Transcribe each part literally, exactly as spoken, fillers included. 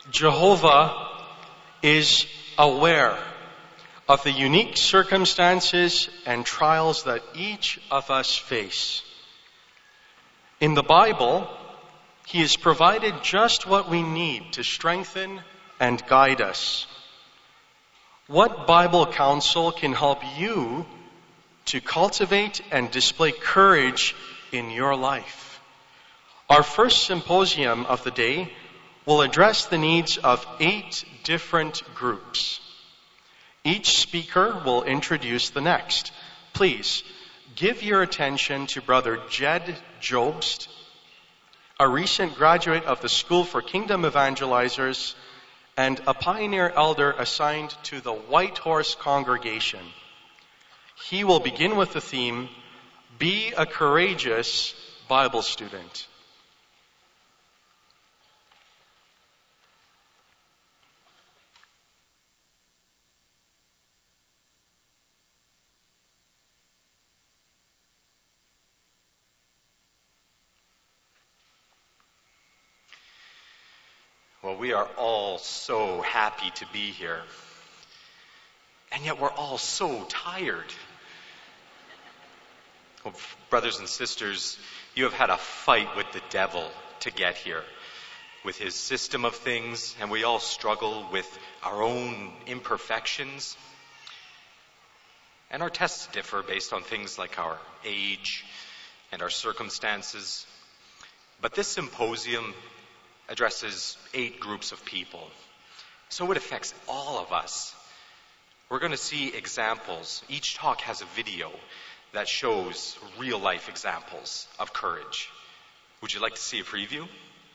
Jehovah is aware of the unique circumstances and trials that each of us face. In the Bible, He has provided just what we need to strengthen and guide us. What Bible counsel can help you to cultivate and display courage in your life? Our first symposium of the day will address the needs of eight different groups. Each speaker will introduce the next. Please give your attention to Brother Jed Jobst, a recent graduate of the School for Kingdom Evangelizers and a pioneer elder assigned to the White Horse congregation. He will begin with the theme, Be a Courageous Bible Student. Well, we are all so happy to be here. And yet we're all so tired. Well, brothers and sisters, you have had a fight with the devil to get here, with his system of things, and we all struggle with our own imperfections. And our tests differ based on things like our age and our circumstances. But this symposium addresses eight groups of people. So it affects all of us. We're going to see examples. Each talk has a video that shows real life examples of courage. Would you like to see a preview?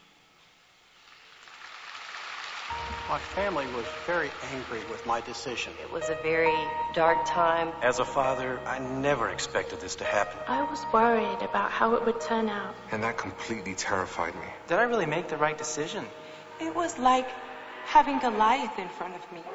My family was very angry with my decision. It was a very dark time. As a father, I never expected this to happen. I was worried about how it would turn out. And that completely terrified me. Did I really make the right decision? It was like having Goliath in front of me.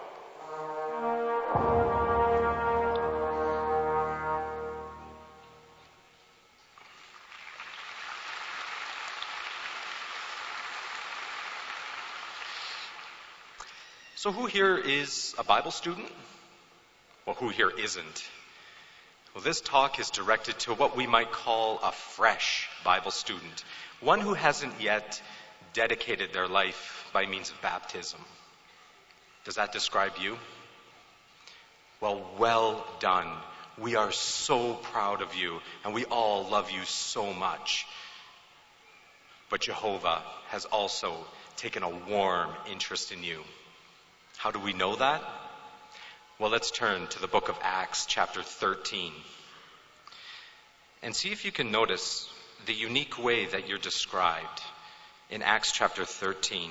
So who here is a Bible student? Well, who here isn't? Well, this talk is directed to what we might call a fresh Bible student, one who hasn't yet dedicated their life by means of baptism. Does that describe you? Well, well done. We are so proud of you, and we all love you so much. But Jehovah has also taken a warm interest in you. How do we know that? Well, let's turn to the book of Acts, chapter thirteen, and see if you can notice the unique way that you're described in Acts chapter thirteen.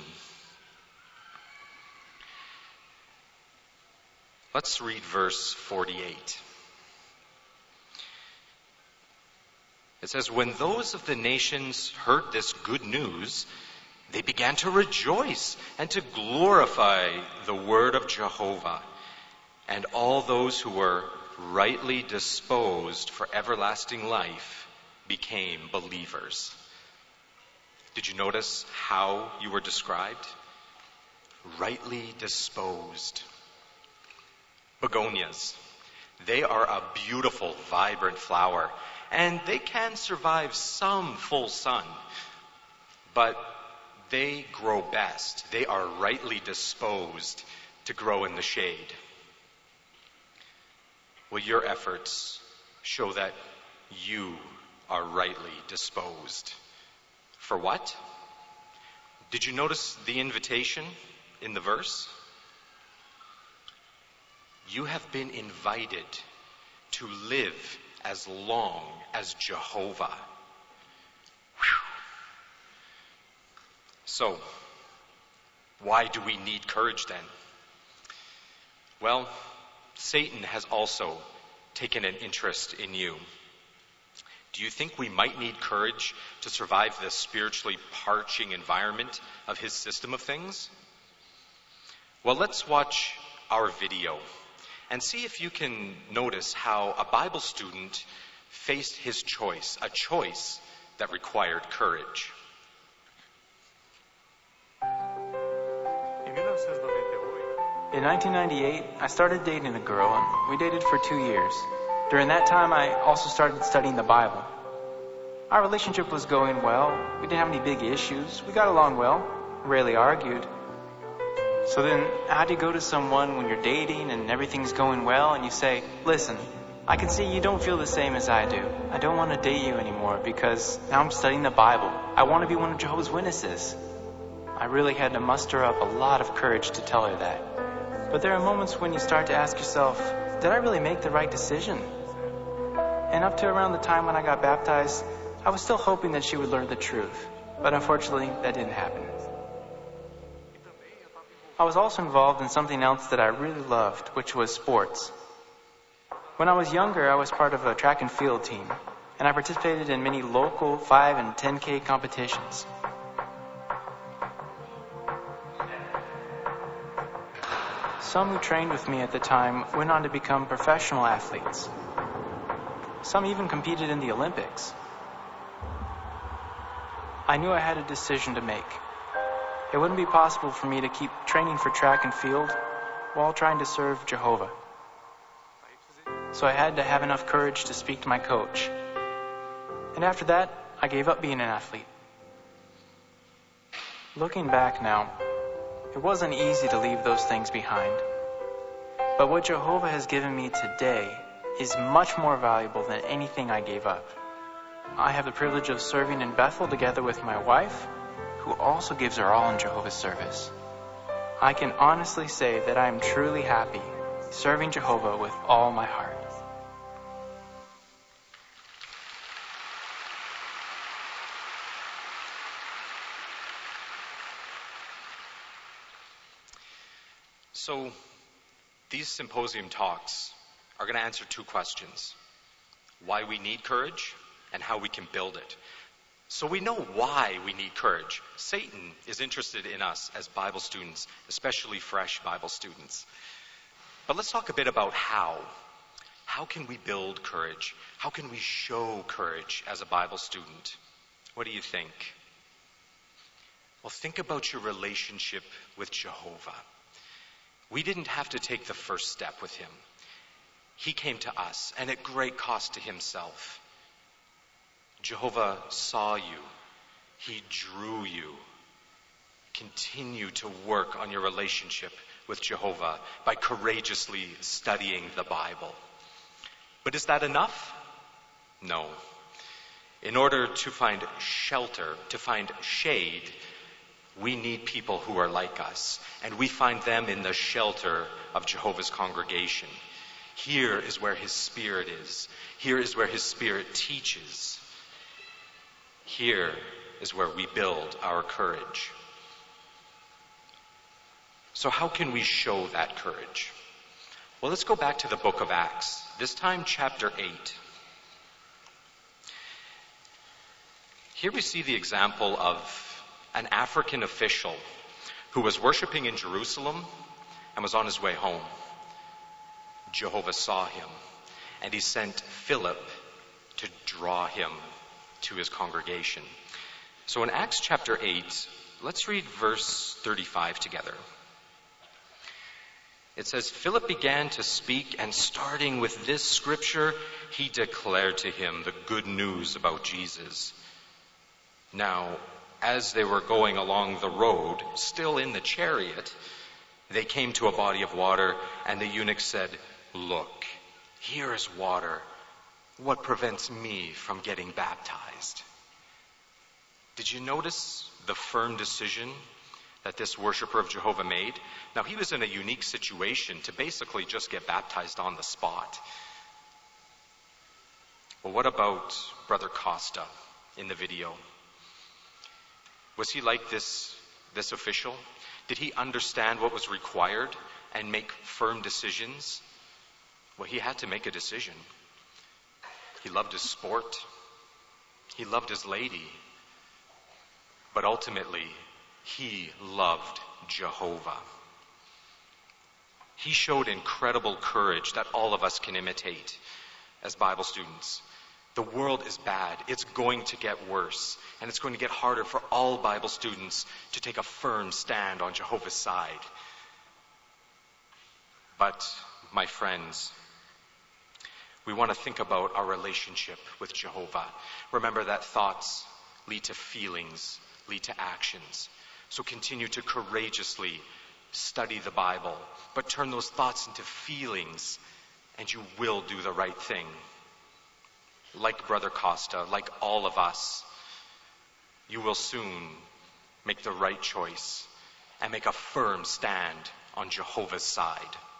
Let's read verse forty-eight. It says, "When those of the nations heard this good news, they began to rejoice and to glorify the word of Jehovah. And all those who were rightly disposed for everlasting life became believers." Did you notice how you were described? Rightly disposed. Begonias. They are a beautiful, vibrant flower, and they can survive some full sun, but they grow best. They are rightly disposed to grow in the shade. Well, your efforts show that you are rightly disposed. For what? Did you notice the invitation in the verse? You have been invited to live as long as Jehovah. Whew. So, why do we need courage then? Well, Satan has also taken an interest in you. Do you think we might need courage to survive the spiritually parching environment of his system of things? Well, let's watch our video and see if you can notice how a Bible student faced his choice, a choice that required courage. In nineteen ninety-eight, I started dating a girl, and we dated for two years. During that time, I also started studying the Bible. Our relationship was going well. We didn't have any big issues. We got along well, rarely argued. So then, how do you go to someone when you're dating and everything's going well and you say, listen, I can see you don't feel the same as I do. I don't want to date you anymore because now I'm studying the Bible. I want to be one of Jehovah's Witnesses. I really had to muster up a lot of courage to tell her that. But there are moments when you start to ask yourself, did I really make the right decision? And up to around the time when I got baptized, I was still hoping that she would learn the truth. But unfortunately, that didn't happen. I was also involved in something else that I really loved, which was sports. When I was younger, I was part of a track and field team, and I participated in many local five and ten K competitions. Some who trained with me at the time went on to become professional athletes. Some even competed in the Olympics. I knew I had a decision to make. It wouldn't be possible for me to keep training for track and field while trying to serve Jehovah. So I had to have enough courage to speak to my coach. And after that, I gave up being an athlete. Looking back now, it wasn't easy to leave those things behind. But what Jehovah has given me today is much more valuable than anything I gave up. I have the privilege of serving in Bethel together with my wife, who also gives her all in Jehovah's service. I can honestly say that I am truly happy serving Jehovah with all my heart. So, these symposium talks are going to answer two questions. Why we need courage and how we can build it. So we know why we need courage. Satan is interested in us as Bible students, especially fresh Bible students. But let's talk a bit about how. How can we build courage? How can we show courage as a Bible student? What do you think? Well, think about your relationship with Jehovah. We didn't have to take the first step with him. He came to us, and at great cost to himself. Jehovah saw you. He drew you. Continue to work on your relationship with Jehovah by courageously studying the Bible. But is that enough? No. In order to find shelter, to find shade, we need people who are like us, and we find them in the shelter of Jehovah's congregation. Here is where his Spirit is. Here is where his Spirit teaches. Here is where we build our courage. So how can we show that courage? Well, let's go back to the book of Acts, this time chapter eight. Here we see the example of an African official who was worshiping in Jerusalem and was on his way home. Jehovah saw him, and he sent Philip to draw him to his congregation. So in Acts chapter eight, let's read verse thirty-five together. It says, Philip began to speak, and starting with this scripture, he declared to him the good news about Jesus. Now, as they were going along the road, still in the chariot, they came to a body of water, and the eunuch said, Look, here is water. What prevents me from getting baptized? Did you notice the firm decision that this worshiper of Jehovah made? Now, he was in a unique situation to basically just get baptized on the spot. Well, what about Brother Costa in the video? Was he like this, this official? Did he understand what was required and make firm decisions? Well, he had to make a decision. He loved his sport. He loved his lady. But ultimately, he loved Jehovah. He showed incredible courage that all of us can imitate as Bible students. The world is bad. It's going to get worse. And it's going to get harder for all Bible students to take a firm stand on Jehovah's side. But, my friends, we want to think about our relationship with Jehovah. Remember that thoughts lead to feelings, lead to actions. So continue to courageously study the Bible, but turn those thoughts into feelings, and you will do the right thing. Like Brother Costa, like all of us, you will soon make the right choice and make a firm stand on Jehovah's side.